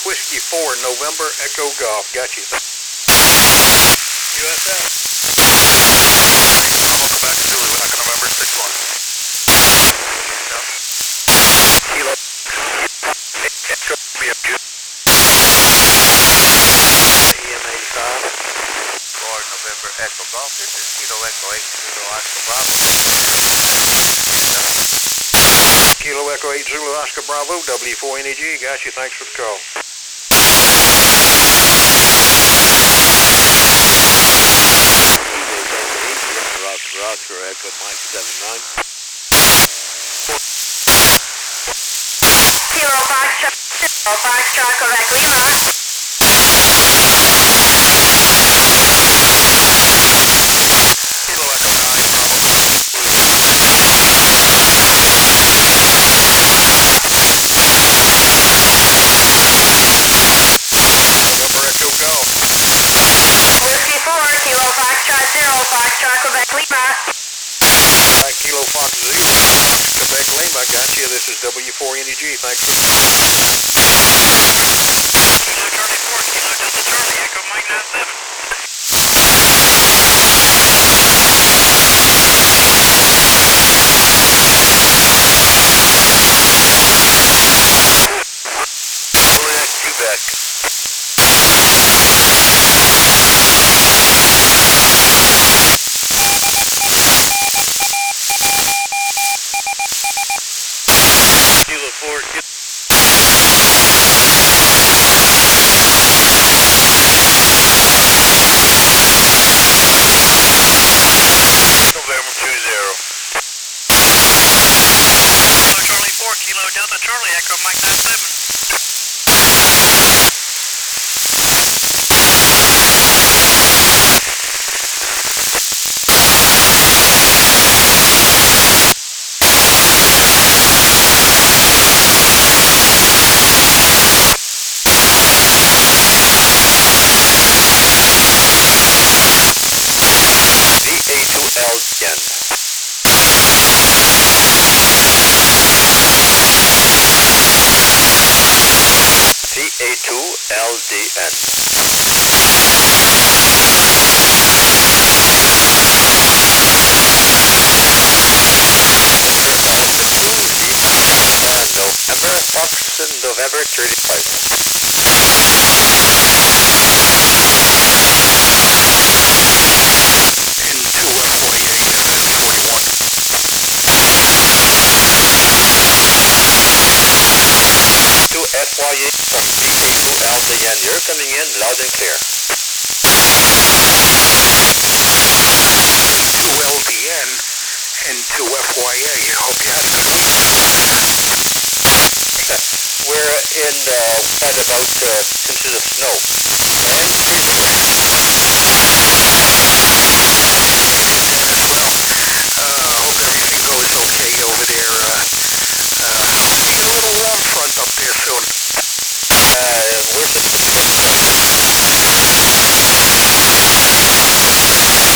Whiskey 4, November, Echo Golf. Got you. USF. Welcome back to Zulu, Echo November 6-1. Kilo. EM85. Florida, November, Echo Golf. This is Kilo Echo 8 Zulu Oscar Bravo. Kilo Echo 8 Zulu Oscar Bravo, W4NEG. Got you. Thanks for the call. Roger, Echo Mike 79. Kilo Foxtrot, Quebec Lima. Kilo Echo 9, Bravo. November Echo Golf. Whiskey 4, Kilo Foxtrot 0, Foxtrot, Quebec Lima. Kilo Fox Zulu, Quebec Lima. Got you. This is W4NEG. Thanks for the call. Charlie 4, Kilo Delta Charlie, Echo Mike 97. Quebec. Kilo 4, November 20. Charlie 4, Kilo Delta Charlie, Echo Mike 97. DA2L10. DA2LDN. November Foxton, November 35. To FYA from DA2LDN, you're coming in loud and clear. LDN and to FYA here. Hope you had a good week. We're in quite about into the snow.